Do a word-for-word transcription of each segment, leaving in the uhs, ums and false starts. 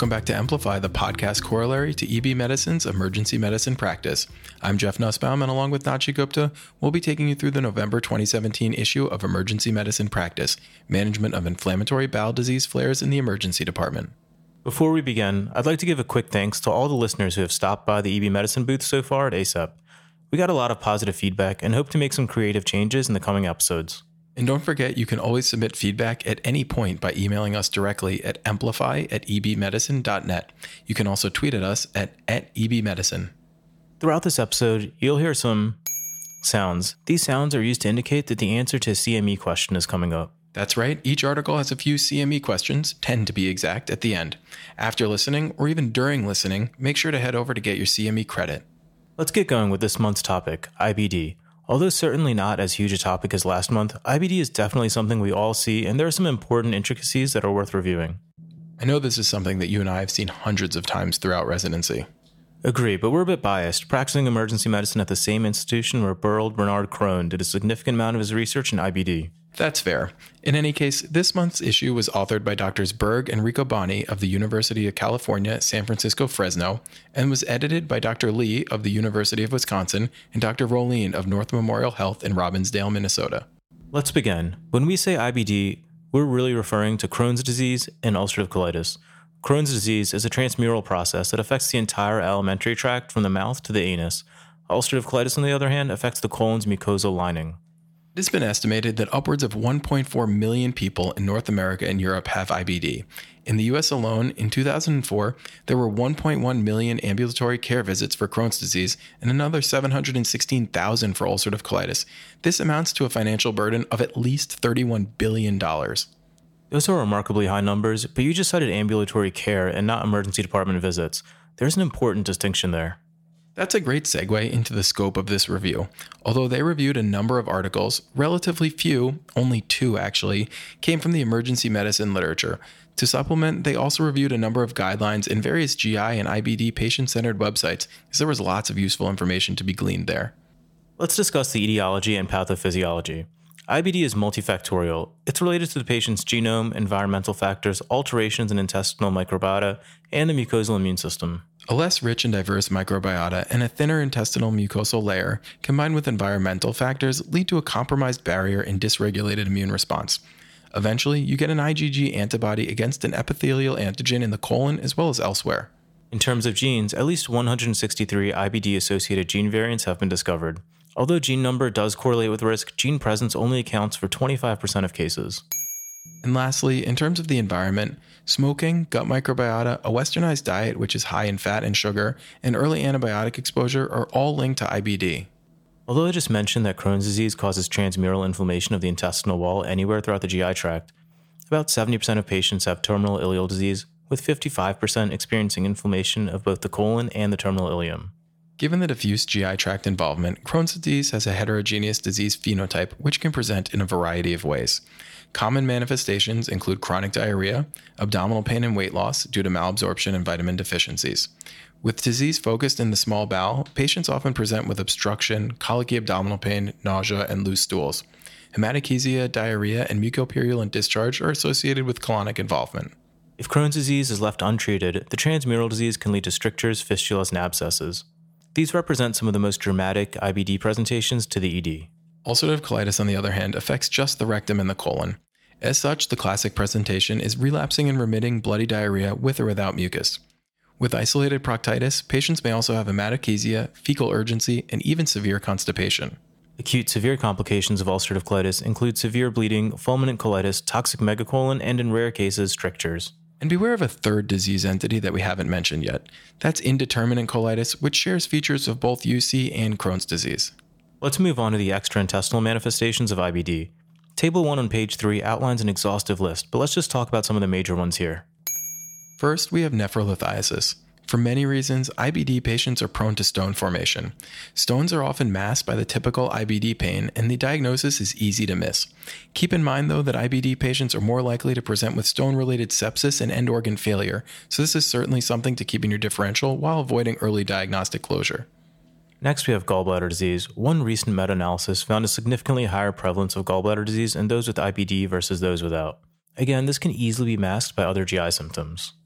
Welcome back to Amplify, the podcast corollary to E B Medicine's emergency medicine practice. I'm Jeff Nussbaum, and along with Nachi Gupta, we'll be taking you through the November twenty seventeen issue of Emergency Medicine Practice, Management of Inflammatory Bowel Disease Flares in the Emergency Department. Before we begin, I'd like to give a quick thanks to all the listeners who have stopped by the E B Medicine booth so far at A S A P. We got a lot of positive feedback and hope to make some creative changes in the coming episodes. And don't forget, you can always submit feedback at any point by emailing us directly at amplify at e b medicine dot net. You can also tweet at us at, at ebmedicine. Throughout this episode, you'll hear some sounds. These sounds are used to indicate that the answer to a C M E question is coming up. That's right. Each article has a few C M E questions, ten to be exact, at the end. After listening, or even during listening, make sure to head over to get your C M E credit. Let's get going with this month's topic, I B D. Although certainly not as huge a topic as last month, I B D is definitely something we all see, and there are some important intricacies that are worth reviewing. I know this is something that you and I have seen hundreds of times throughout residency. Agree, but we're a bit biased, practicing emergency medicine at the same institution where Berl Bernard Crohn did a significant amount of his research in I B D. That's fair. In any case, this month's issue was authored by Doctors Berg and Riccoboni of the University of California, San Francisco, Fresno, and was edited by Doctor Lee of the University of Wisconsin and Doctor Roline of North Memorial Health in Robbinsdale, Minnesota. Let's begin. When we say I B D, we're really referring to Crohn's disease and ulcerative colitis. Crohn's disease is a transmural process that affects the entire alimentary tract from the mouth to the anus. Ulcerative colitis, on the other hand, affects the colon's mucosal lining. It has been estimated that upwards of one point four million people in North America and Europe have I B D. In the U S alone, in two thousand four, there were one point one million ambulatory care visits for Crohn's disease and another seven hundred sixteen thousand for ulcerative colitis. This amounts to a financial burden of at least thirty-one billion dollars. Those are remarkably high numbers, but you just cited ambulatory care and not emergency department visits. There's an important distinction there. That's a great segue into the scope of this review. Although they reviewed a number of articles, relatively few, only two actually, came from the emergency medicine literature. To supplement, they also reviewed a number of guidelines in various G I and I B D patient-centered websites, as there was lots of useful information to be gleaned there. Let's discuss the etiology and pathophysiology. I B D is multifactorial. It's related to the patient's genome, environmental factors, alterations in intestinal microbiota, and the mucosal immune system. A less rich and diverse microbiota and a thinner intestinal mucosal layer, combined with environmental factors, lead to a compromised barrier and dysregulated immune response. Eventually, you get an I G G antibody against an epithelial antigen in the colon as well as elsewhere. In terms of genes, at least one hundred sixty-three I B D-associated gene variants have been discovered. Although gene number does correlate with risk, gene presence only accounts for twenty-five percent of cases. And lastly, in terms of the environment, smoking, gut microbiota, a westernized diet which is high in fat and sugar, and early antibiotic exposure are all linked to I B D. Although I just mentioned that Crohn's disease causes transmural inflammation of the intestinal wall anywhere throughout the G I tract, about seventy percent of patients have terminal ileal disease, with fifty-five percent experiencing inflammation of both the colon and the terminal ileum. Given the diffuse G I tract involvement, Crohn's disease has a heterogeneous disease phenotype which can present in a variety of ways. Common manifestations include chronic diarrhea, abdominal pain and weight loss due to malabsorption and vitamin deficiencies. With disease focused in the small bowel, patients often present with obstruction, colicky abdominal pain, nausea, and loose stools. Hematochezia, diarrhea, and mucopurulent discharge are associated with colonic involvement. If Crohn's disease is left untreated, the transmural disease can lead to strictures, fistulas, and abscesses. These represent some of the most dramatic I B D presentations to the E D. Ulcerative colitis, on the other hand, affects just the rectum and the colon. As such, the classic presentation is relapsing and remitting bloody diarrhea with or without mucus. With isolated proctitis, patients may also have hematochezia, fecal urgency, and even severe constipation. Acute severe complications of ulcerative colitis include severe bleeding, fulminant colitis, toxic megacolon, and in rare cases, strictures. And beware of a third disease entity that we haven't mentioned yet. That's indeterminate colitis, which shares features of both U C and Crohn's disease. Let's move on to the extraintestinal manifestations of I B D. Table one on page three outlines an exhaustive list, but let's just talk about some of the major ones here. First, we have nephrolithiasis. For many reasons, I B D patients are prone to stone formation. Stones are often masked by the typical I B D pain, and the diagnosis is easy to miss. Keep in mind, though, that I B D patients are more likely to present with stone-related sepsis and end organ failure, so this is certainly something to keep in your differential while avoiding early diagnostic closure. Next, we have gallbladder disease. One recent meta-analysis found a significantly higher prevalence of gallbladder disease in those with I B D versus those without. Again, this can easily be masked by other G I symptoms.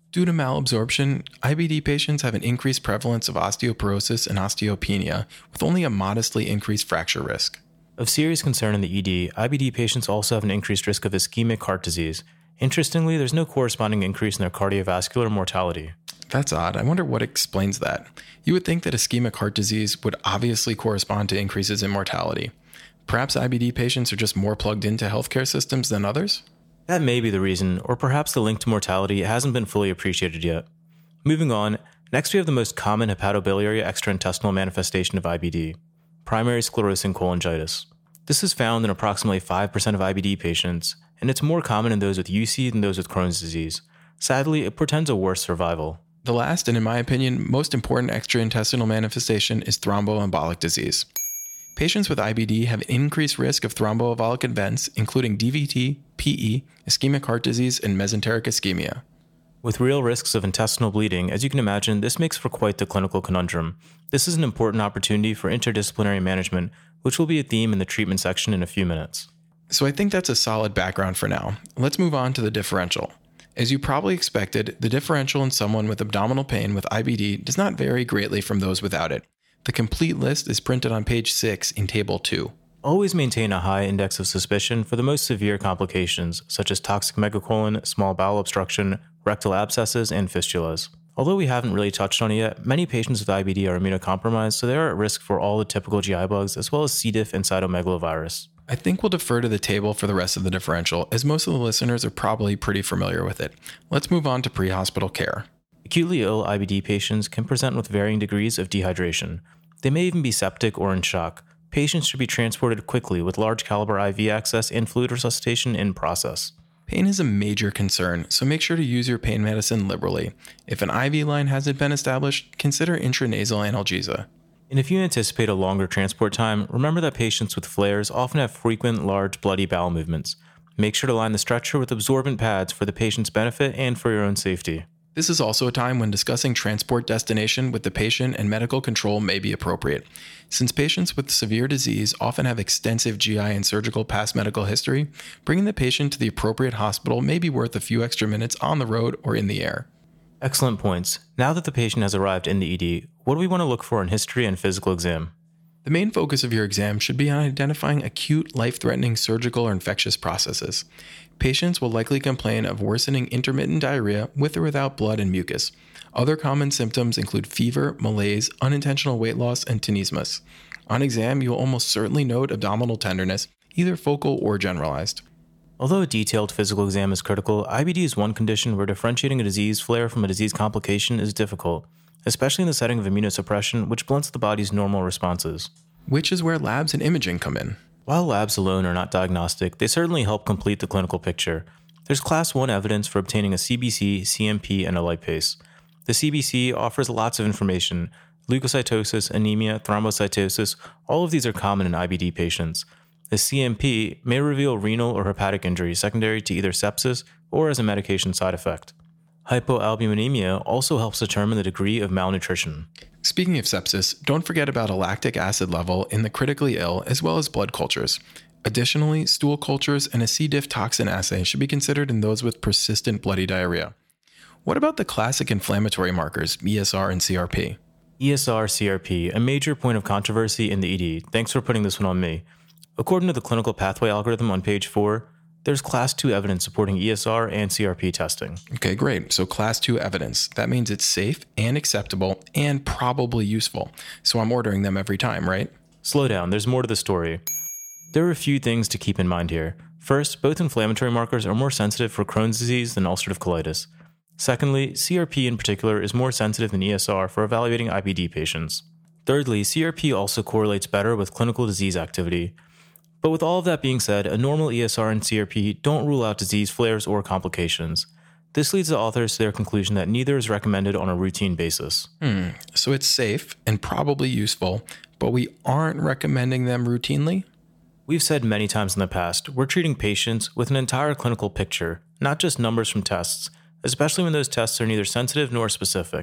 Due to malabsorption, I B D patients have an increased prevalence of osteoporosis and osteopenia, with only a modestly increased fracture risk. Of serious concern in the E D, I B D patients also have an increased risk of ischemic heart disease. Interestingly, there's no corresponding increase in their cardiovascular mortality. That's odd. I wonder what explains that. You would think that ischemic heart disease would obviously correspond to increases in mortality. Perhaps I B D patients are just more plugged into healthcare systems than others? That may be the reason, or perhaps the link to mortality hasn't been fully appreciated yet. Moving on, next we have the most common hepatobiliary extraintestinal manifestation of I B D, primary sclerosing cholangitis. This is found in approximately five percent of I B D patients, and it's more common in those with U C than those with Crohn's disease. Sadly, it portends a worse survival. The last, and in my opinion, most important extraintestinal manifestation is thromboembolic disease. Patients with I B D have an increased risk of thromboembolic events, including D V T, P E, ischemic heart disease, and mesenteric ischemia. With real risks of intestinal bleeding, as you can imagine, this makes for quite the clinical conundrum. This is an important opportunity for interdisciplinary management, which will be a theme in the treatment section in a few minutes. So I think that's a solid background for now. Let's move on to the differential. As you probably expected, the differential in someone with abdominal pain with I B D does not vary greatly from those without it. The complete list is printed on page six in Table two. Always maintain a high index of suspicion for the most severe complications, such as toxic megacolon, small bowel obstruction, rectal abscesses, and fistulas. Although we haven't really touched on it yet, many patients with I B D are immunocompromised, so they are at risk for all the typical G I bugs, as well as C. diff and cytomegalovirus. I think we'll defer to the table for the rest of the differential, as most of the listeners are probably pretty familiar with it. Let's move on to pre-hospital care. Acutely ill I B D patients can present with varying degrees of dehydration. They may even be septic or in shock. Patients should be transported quickly with large caliber I V access and fluid resuscitation in process. Pain is a major concern, so make sure to use your pain medicine liberally. If an I V line hasn't been established, consider intranasal analgesia. And if you anticipate a longer transport time, remember that patients with flares often have frequent, large, bloody bowel movements. Make sure to line the stretcher with absorbent pads for the patient's benefit and for your own safety. This is also a time when discussing transport destination with the patient and medical control may be appropriate. Since patients with severe disease often have extensive G I and surgical past medical history, bringing the patient to the appropriate hospital may be worth a few extra minutes on the road or in the air. Excellent points. Now that the patient has arrived in the E D, what do we want to look for in history and physical exam? The main focus of your exam should be on identifying acute, life-threatening surgical or infectious processes. Patients will likely complain of worsening intermittent diarrhea with or without blood and mucus. Other common symptoms include fever, malaise, unintentional weight loss, and tenesmus. On exam, you will almost certainly note abdominal tenderness, either focal or generalized. Although a detailed physical exam is critical, I B D is one condition where differentiating a disease flare from a disease complication is difficult, especially in the setting of immunosuppression, which blunts the body's normal responses. Which is where labs and imaging come in. While labs alone are not diagnostic, they certainly help complete the clinical picture. There's class one evidence for obtaining a C B C, C M P, and a lipase. The C B C offers lots of information. Leukocytosis, anemia, thrombocytosis, all of these are common in I B D patients. The C M P may reveal renal or hepatic injury secondary to either sepsis or as a medication side effect. Hypoalbuminemia also helps determine the degree of malnutrition. Speaking of sepsis, don't forget about a lactic acid level in the critically ill as well as blood cultures. Additionally, stool cultures and a C. diff toxin assay should be considered in those with persistent bloody diarrhea. What about the classic inflammatory markers, E S R and C R P? E S R, C R P, a major point of controversy in the E D. Thanks for putting this one on me. According to the clinical pathway algorithm on page four, there's class two evidence supporting E S R and C R P testing. Okay, great. So class two evidence. That means it's safe and acceptable and probably useful. So I'm ordering them every time, right? Slow down, there's more to the story. There are a few things to keep in mind here. First, both inflammatory markers are more sensitive for Crohn's disease than ulcerative colitis. Secondly, C R P in particular is more sensitive than E S R for evaluating I B D patients. Thirdly, C R P also correlates better with clinical disease activity. But with all of that being said, a normal E S R and C R P don't rule out disease flares or complications. This leads the authors to their conclusion that neither is recommended on a routine basis. Hmm, so it's safe and probably useful, but we aren't recommending them routinely? We've said many times in the past, we're treating patients with an entire clinical picture, not just numbers from tests, especially when those tests are neither sensitive nor specific.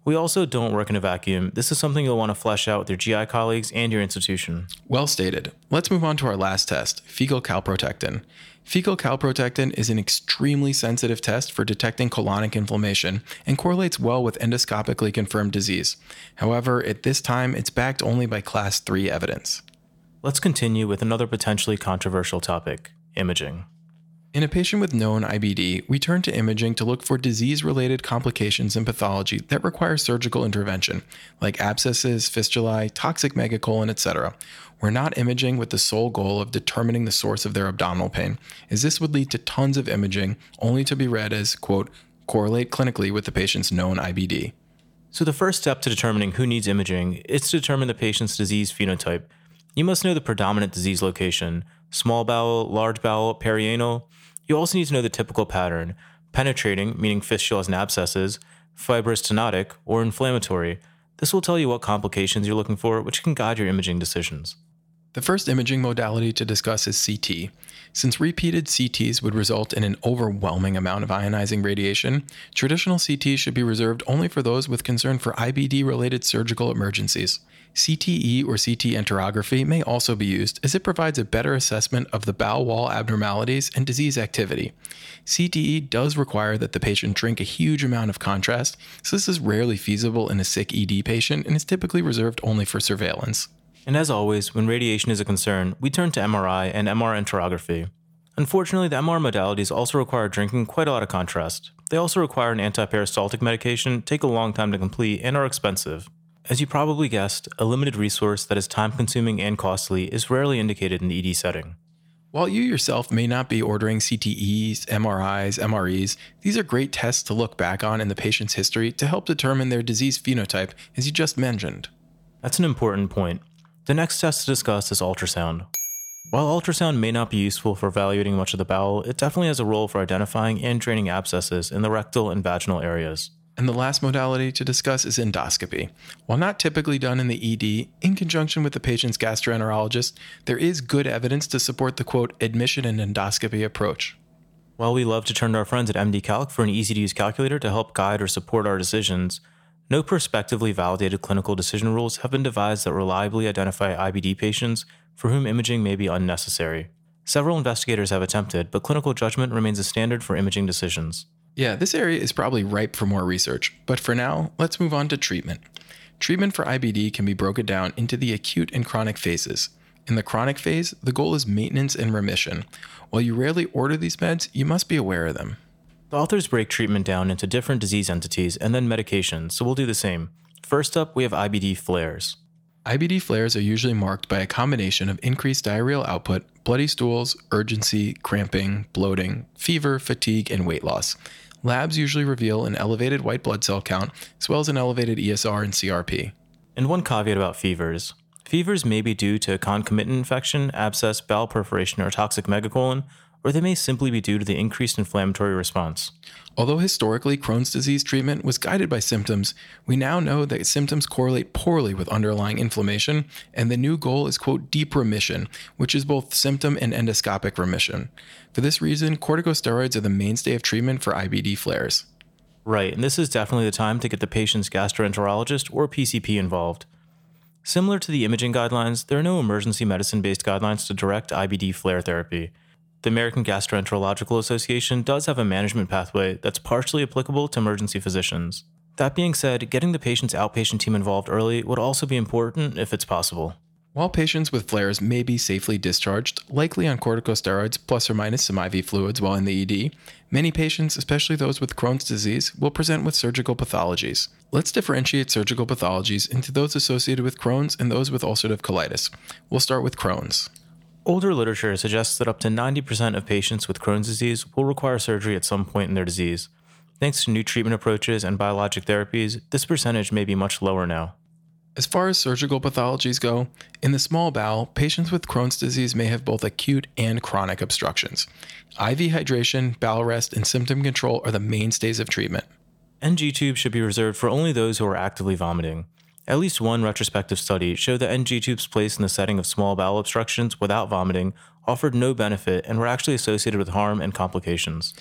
We also don't work in a vacuum. This is something you'll want to flesh out with your G I colleagues and your institution. Well stated. Let's move on to our last test, fecal calprotectin. Fecal calprotectin is an extremely sensitive test for detecting colonic inflammation and correlates well with endoscopically confirmed disease. However, at this time, it's backed only by class three evidence. Let's continue with another potentially controversial topic, imaging. In a patient with known I B D, we turn to imaging to look for disease-related complications and pathology that require surgical intervention, like abscesses, fistulae, toxic megacolon, et cetera. We're not imaging with the sole goal of determining the source of their abdominal pain, as this would lead to tons of imaging, only to be read as, quote, correlate clinically with the patient's known I B D. So the first step to determining who needs imaging is to determine the patient's disease phenotype. You must know the predominant disease location, small bowel, large bowel, perianal. You also need to know the typical pattern, penetrating, meaning fistulas and abscesses, fibrous stenotic, or inflammatory. This will tell you what complications you're looking for, which can guide your imaging decisions. The first imaging modality to discuss is C T. Since repeated C Ts would result in an overwhelming amount of ionizing radiation, traditional C T should be reserved only for those with concern for I B D-related surgical emergencies. C T E or C T enterography may also be used, as it provides a better assessment of the bowel wall abnormalities and disease activity. C T E does require that the patient drink a huge amount of contrast, so this is rarely feasible in a sick E D patient and is typically reserved only for surveillance. And as always, when radiation is a concern, we turn to M R I and M R enterography. Unfortunately, the M R modalities also require drinking quite a lot of contrast. They also require an antiperistaltic medication, take a long time to complete, and are expensive. As you probably guessed, a limited resource that is time-consuming and costly is rarely indicated in the E D setting. While you yourself may not be ordering C T Es, M R Is, M R Es, these are great tests to look back on in the patient's history to help determine their disease phenotype, as you just mentioned. That's an important point. The next test to discuss is ultrasound. While ultrasound may not be useful for evaluating much of the bowel, it definitely has a role for identifying and draining abscesses in the rectal and vaginal areas. And the last modality to discuss is endoscopy. While not typically done in the E D, in conjunction with the patient's gastroenterologist, there is good evidence to support the, quote, admission and endoscopy approach. While we love to turn to our friends at M D Calc for an easy-to-use calculator to help guide or support our decisions, no prospectively validated clinical decision rules have been devised that reliably identify I B D patients for whom imaging may be unnecessary. Several investigators have attempted, but clinical judgment remains a standard for imaging decisions. Yeah, this area is probably ripe for more research, but for now, let's move on to treatment. Treatment for I B D can be broken down into the acute and chronic phases. In the chronic phase, the goal is maintenance and remission. While you rarely order these meds, you must be aware of them. The authors break treatment down into different disease entities and then medications, so we'll do the same. First up, we have I B D flares. I B D flares are usually marked by a combination of increased diarrheal output, bloody stools, urgency, cramping, bloating, fever, fatigue, and weight loss. Labs usually reveal an elevated white blood cell count, as well as an elevated E S R and C R P. And one caveat about fevers. Fevers may be due to concomitant infection, abscess, bowel perforation, or toxic megacolon, or they may simply be due to the increased inflammatory response. Although historically Crohn's disease treatment was guided by symptoms, we now know that symptoms correlate poorly with underlying inflammation, and the new goal is, quote, deep remission, which is both symptom and endoscopic remission. For this reason, corticosteroids are the mainstay of treatment for I B D flares. Right, and this is definitely the time to get the patient's gastroenterologist or P C P involved. Similar to the imaging guidelines, there are no emergency medicine-based guidelines to direct I B D flare therapy. The American Gastroenterological Association does have a management pathway that's partially applicable to emergency physicians. That being said, getting the patient's outpatient team involved early would also be important if it's possible. While patients with flares may be safely discharged, likely on corticosteroids plus or minus some I V fluids while in the E D, many patients, especially those with Crohn's disease, will present with surgical pathologies. Let's differentiate surgical pathologies into those associated with Crohn's and those with ulcerative colitis. We'll start with Crohn's. Older literature suggests that up to ninety percent of patients with Crohn's disease will require surgery at some point in their disease. Thanks to new treatment approaches and biologic therapies, this percentage may be much lower now. As far as surgical pathologies go, in the small bowel, patients with Crohn's disease may have both acute and chronic obstructions. I V hydration, bowel rest, and symptom control are the mainstays of treatment. N G tubes should be reserved for only those who are actively vomiting. At least one retrospective study showed that N G tubes placed in the setting of small bowel obstructions without vomiting offered no benefit and were actually associated with harm and complications.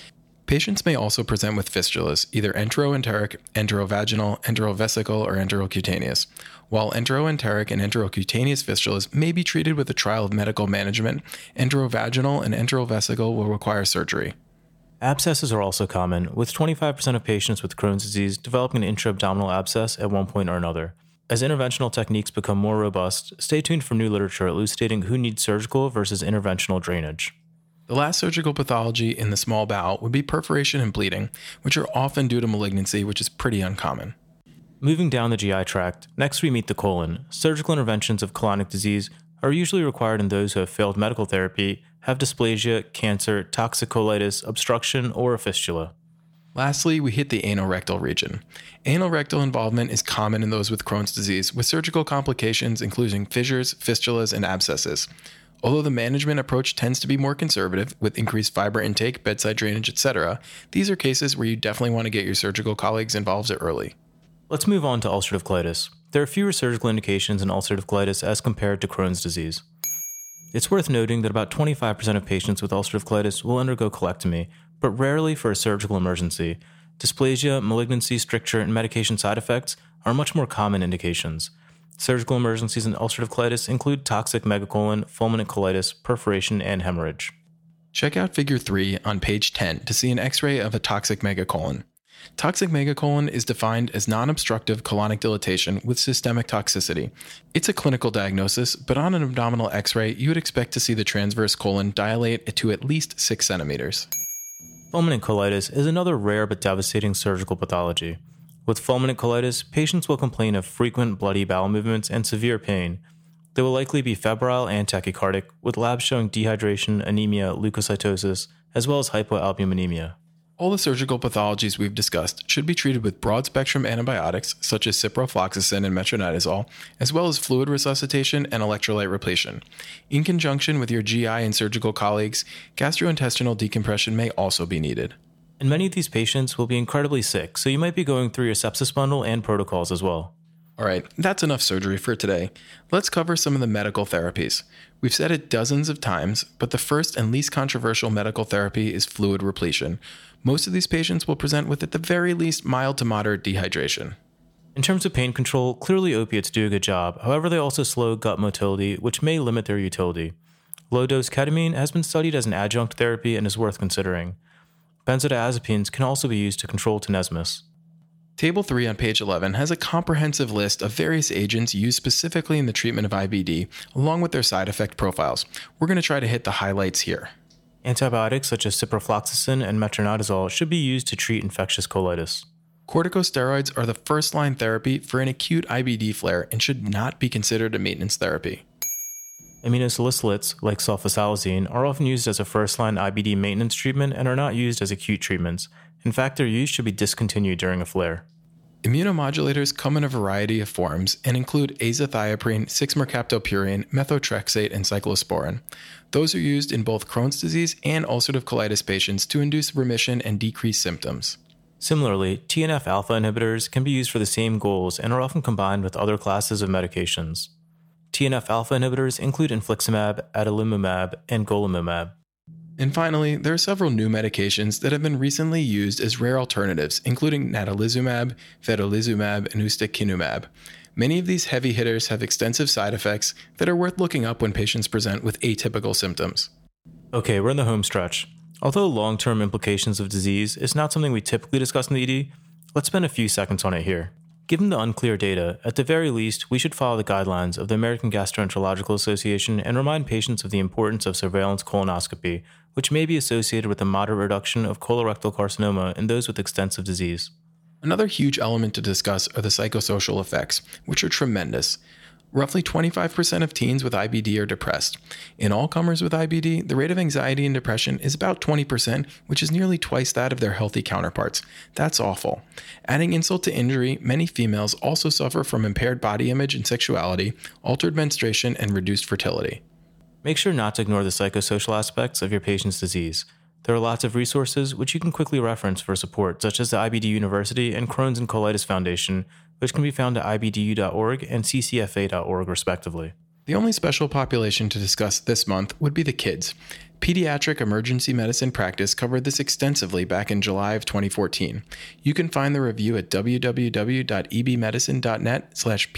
Patients may also present with fistulas, either enteroenteric, enterovaginal, enterovesical, or enterocutaneous. While enteroenteric and enterocutaneous fistulas may be treated with a trial of medical management, enterovaginal and enterovesical will require surgery. Abscesses are also common, with twenty-five percent of patients with Crohn's disease developing an intra-abdominal abscess at one point or another. As interventional techniques become more robust, stay tuned for new literature elucidating who needs surgical versus interventional drainage. The last surgical pathology in the small bowel would be perforation and bleeding, which are often due to malignancy, which is pretty uncommon. Moving down the G I tract, next we meet the colon. Surgical interventions of colonic disease are usually required in those who have failed medical therapy, have dysplasia, cancer, toxic colitis, obstruction, or a fistula. Lastly, we hit the anorectal region. Anorectal involvement is common in those with Crohn's disease, with surgical complications including fissures, fistulas, and abscesses. Although the management approach tends to be more conservative, with increased fiber intake, bedside drainage, et cetera, these are cases where you definitely want to get your surgical colleagues involved early. Let's move on to ulcerative colitis. There are fewer surgical indications in ulcerative colitis as compared to Crohn's disease. It's worth noting that about twenty-five percent of patients with ulcerative colitis will undergo colectomy, but rarely for a surgical emergency. Dysplasia, malignancy, stricture, and medication side effects are much more common indications. Surgical emergencies in ulcerative colitis include toxic megacolon, fulminant colitis, perforation, and hemorrhage. Check out Figure three on page ten to see an X-ray of a toxic megacolon. Toxic megacolon is defined as non-obstructive colonic dilatation with systemic toxicity. It's a clinical diagnosis, but on an abdominal X-ray, you would expect to see the transverse colon dilate to at least six centimeters. Fulminant colitis is another rare but devastating surgical pathology. With fulminant colitis, patients will complain of frequent bloody bowel movements and severe pain. They will likely be febrile and tachycardic, with labs showing dehydration, anemia, leukocytosis, as well as hypoalbuminemia. All the surgical pathologies we've discussed should be treated with broad-spectrum antibiotics such as ciprofloxacin and metronidazole, as well as fluid resuscitation and electrolyte repletion. In conjunction with your G I and surgical colleagues, gastrointestinal decompression may also be needed. And many of these patients will be incredibly sick, so you might be going through your sepsis bundle and protocols as well. All right, that's enough surgery for today. Let's cover some of the medical therapies. We've said it dozens of times, but the first and least controversial medical therapy is fluid repletion. Most of these patients will present with, at the very least, mild to moderate dehydration. In terms of pain control, clearly opiates do a good job. However, they also slow gut motility, which may limit their utility. Low-dose ketamine has been studied as an adjunct therapy and is worth considering. Benzodiazepines can also be used to control tenesmus. Table three on page eleven has a comprehensive list of various agents used specifically in the treatment of I B D, along with their side effect profiles. We're going to try to hit the highlights here. Antibiotics such as ciprofloxacin and metronidazole should be used to treat infectious colitis. Corticosteroids are the first-line therapy for an acute I B D flare and should not be considered a maintenance therapy. Aminosalicylates, like sulfasalazine, are often used as a first-line I B D maintenance treatment and are not used as acute treatments. In fact, their use should be discontinued during a flare. Immunomodulators come in a variety of forms and include azathioprine, six-mercaptopurine, methotrexate, and cyclosporin. Those are used in both Crohn's disease and ulcerative colitis patients to induce remission and decrease symptoms. Similarly, T N F alpha inhibitors can be used for the same goals and are often combined with other classes of medications. T N F alpha inhibitors include infliximab, adalimumab, and golimumab. And finally, there are several new medications that have been recently used as rare alternatives, including natalizumab, vedolizumab, and ustekinumab. Many of these heavy hitters have extensive side effects that are worth looking up when patients present with atypical symptoms. Okay, we're in the home stretch. Although long-term implications of disease is not something we typically discuss in the E D, let's spend a few seconds on it here. Given the unclear data, at the very least, we should follow the guidelines of the American Gastroenterological Association and remind patients of the importance of surveillance colonoscopy, which may be associated with a moderate reduction of colorectal carcinoma in those with extensive disease. Another huge element to discuss are the psychosocial effects, which are tremendous. Roughly twenty-five percent of teens with I B D are depressed. In all comers with I B D, the rate of anxiety and depression is about twenty percent, which is nearly twice that of their healthy counterparts. That's awful. Adding insult to injury, many females also suffer from impaired body image and sexuality, altered menstruation, and reduced fertility. Make sure not to ignore the psychosocial aspects of your patient's disease. There are lots of resources which you can quickly reference for support, such as the I B D University and Crohn's and Colitis Foundation, which can be found at I B D U dot org and C C F A dot org respectively. The only special population to discuss this month would be the kids. Pediatric Emergency Medicine Practice covered this extensively back in July of twenty fourteen. You can find the review at www.ebmedicine.net slash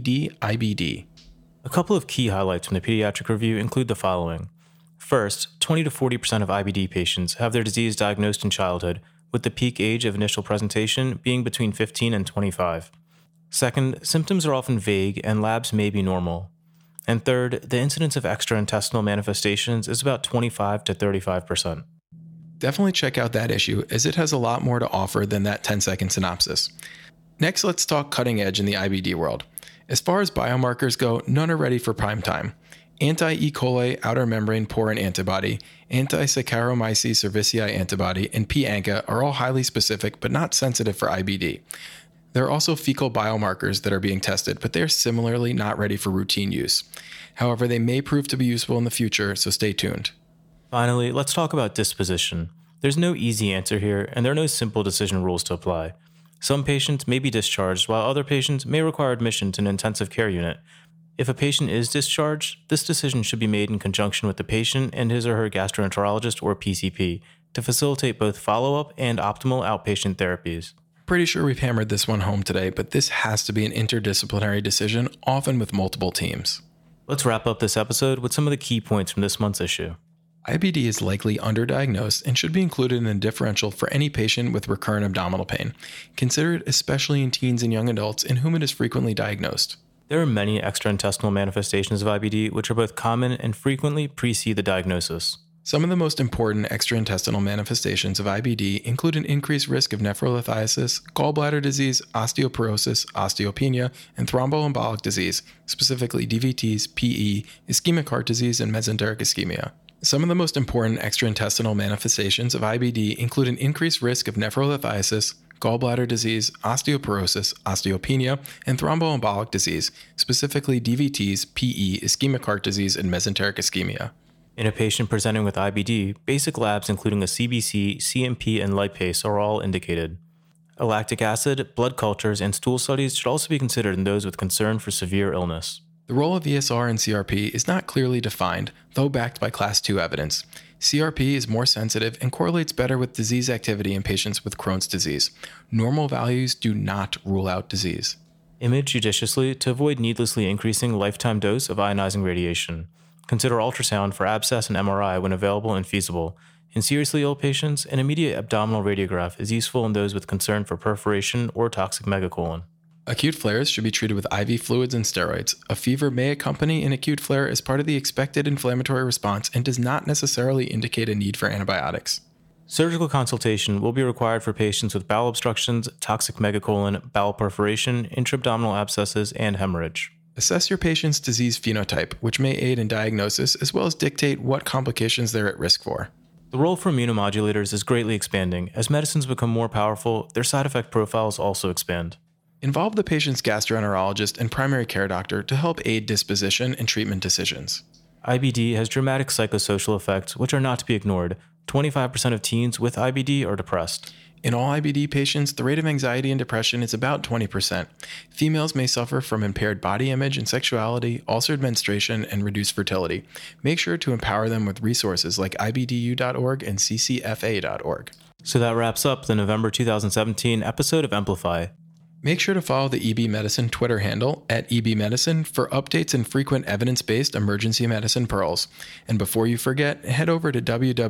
PEDIBD. A couple of key highlights from the pediatric review include the following. First, twenty to forty percent of I B D patients have their disease diagnosed in childhood, with the peak age of initial presentation being between fifteen and twenty-five. Second, symptoms are often vague and labs may be normal. And third, the incidence of extraintestinal manifestations is about twenty-five to thirty-five percent. Definitely check out that issue, as it has a lot more to offer than that ten-second synopsis. Next, let's talk cutting edge in the I B D world. As far as biomarkers go, none are ready for prime time. Anti-E. coli outer membrane porin antibody, anti-Saccharomyces cerevisiae antibody, and P. ANCA are all highly specific but not sensitive for I B D. There are also fecal biomarkers that are being tested, but they are similarly not ready for routine use. However, they may prove to be useful in the future, so stay tuned. Finally, let's talk about disposition. There's no easy answer here, and there are no simple decision rules to apply. Some patients may be discharged, while other patients may require admission to an intensive care unit. If a patient is discharged, this decision should be made in conjunction with the patient and his or her gastroenterologist or P C P to facilitate both follow-up and optimal outpatient therapies. Pretty sure we've hammered this one home today, but this has to be an interdisciplinary decision, often with multiple teams. Let's wrap up this episode with some of the key points from this month's issue. I B D is likely underdiagnosed and should be included in a differential for any patient with recurrent abdominal pain. Consider it especially in teens and young adults in whom it is frequently diagnosed. There are many extraintestinal manifestations of I B D which are both common and frequently precede the diagnosis. Some of the most important extraintestinal manifestations of I B D include an increased risk of nephrolithiasis, gallbladder disease, osteoporosis, osteopenia, and thromboembolic disease, specifically D V Ts, P E, ischemic heart disease, and mesenteric ischemia. Some of the most important extraintestinal manifestations of I B D include an increased risk of nephrolithiasis, gallbladder disease, osteoporosis, osteopenia, and thromboembolic disease, specifically D V Ts, P E, ischemic heart disease, and mesenteric ischemia. In a patient presenting with I B D, basic labs including a C B C, C M P, and lipase are all indicated. A lactic acid, blood cultures, and stool studies should also be considered in those with concern for severe illness. The role of E S R in C R P is not clearly defined, though backed by class two evidence. C R P is more sensitive and correlates better with disease activity in patients with Crohn's disease. Normal values do not rule out disease. Image judiciously to avoid needlessly increasing lifetime dose of ionizing radiation. Consider ultrasound for abscess and M R I when available and feasible. In seriously ill patients, an immediate abdominal radiograph is useful in those with concern for perforation or toxic megacolon. Acute flares should be treated with I V fluids and steroids. A fever may accompany an acute flare as part of the expected inflammatory response and does not necessarily indicate a need for antibiotics. Surgical consultation will be required for patients with bowel obstructions, toxic megacolon, bowel perforation, intra-abdominal abscesses, and hemorrhage. Assess your patient's disease phenotype, which may aid in diagnosis as well as dictate what complications they're at risk for. The role for immunomodulators is greatly expanding. As medicines become more powerful, their side effect profiles also expand. Involve the patient's gastroenterologist and primary care doctor to help aid disposition and treatment decisions. I B D has dramatic psychosocial effects which are not to be ignored. twenty-five percent of teens with I B D are depressed. In all I B D patients, the rate of anxiety and depression is about twenty percent. Females may suffer from impaired body image and sexuality, altered menstruation, and reduced fertility. Make sure to empower them with resources like I B D U dot org and C C F A dot org. So that wraps up the November two thousand seventeen episode of Amplify. Make sure to follow the E B Medicine Twitter handle at E B Medicine for updates and frequent evidence-based emergency medicine pearls. And before you forget, head over to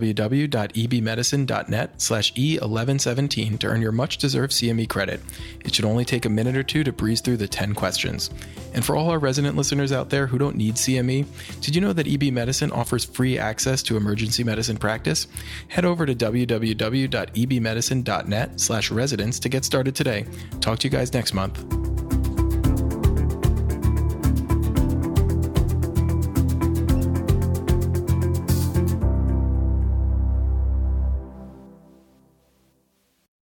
www.ebmedicine.net slash E1117 to earn your much-deserved C M E credit. It should only take a minute or two to breeze through the ten questions. And for all our resident listeners out there who don't need C M E, did you know that E B Medicine offers free access to emergency medicine practice? Head over to www.ebmedicine.net slash residents to get started today. Talk to you guys next month.